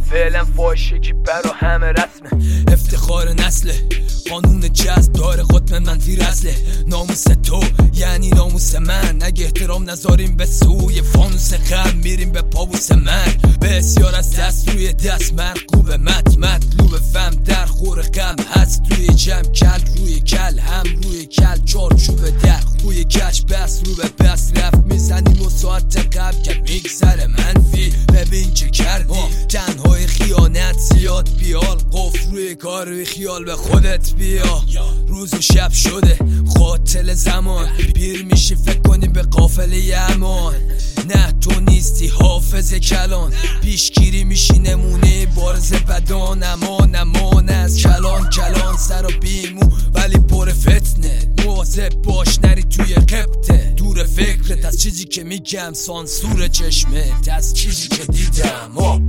فعلا فاشه که برا همه رسمه. افتخار نسله، قانون جذب داره قطب منفی رسله. ناموس تو یعنی ناموس من، اگه احترام نذاریم به سوی فانوس غم میریم به پاووس مرگ. بسیار از دست روی دست مرقوب مطلوب فهم در خور غم هست توی جمع. کل روی کل هم روی کل چارچوب در خوی کش بس رو به بس رفت میزنیم و ساعت قبل که میگذره منفی. ببین چه کردی تنهای خیانت زیاد بیال قفل روی کار روی خیال به خودت بیا. روز و شب شده قاتل زمان، پیر میشی فکر کنی به قافله امان. نه تو نیستی حافظ کلان، پیشگیری میشی نمونه بارز بدان. امان از کلان سر و بیمو ولی پر فتنه. مواظب باش نری توی قبطه، دور فکرت از چیزی که میگم، سانسور چشمت از چیزی که دیدم.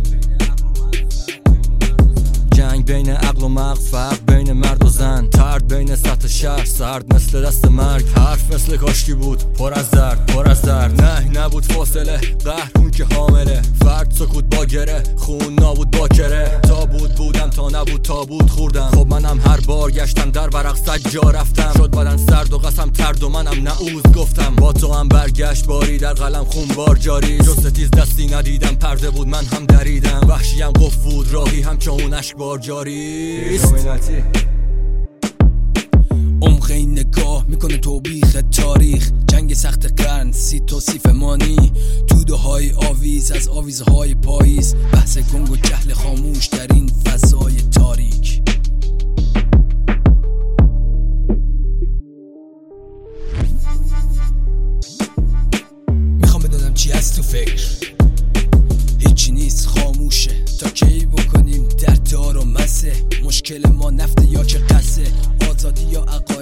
جنگ بین عقل و مغز، فرق بین مرد و زن، ترد بین سطح شهر، سرد مثل دست مرگ. حرف مثل کاشکی بود پر از درد. نه نبود فاصله، قهر اون که حامله. فرد سکوت با گره، خون نابود با کره. تابوت بودم تا نبود تابوت خوردم. خب منم هر بار گشتم در ورق سجا رفتم. شد بدن سرد و قسم ترد و منم نعوذ گفتم. با تو هم برگشت باری در قلم خون بار جاری. جز ستیز دستی ندیدم، پرده بود من هم دریدم. وحشیم قف بود راهی هم چون اشک بار جاری است. عمق این نگاه میکنه توبیخ تاریخ. جنگ سخت قرن، سی توصیف مانی. توده‌های آویز از آویزهای پاییز. بحث گنگ و جهل خاموش در این فضای تاریک. میخوام بدونم چی هست تو فکر، هیچی نیست خاموشه. تا کی بکنیم در دار و مسه؟ مشکل ما نفته یا که قصه، آزادی یا عقاید؟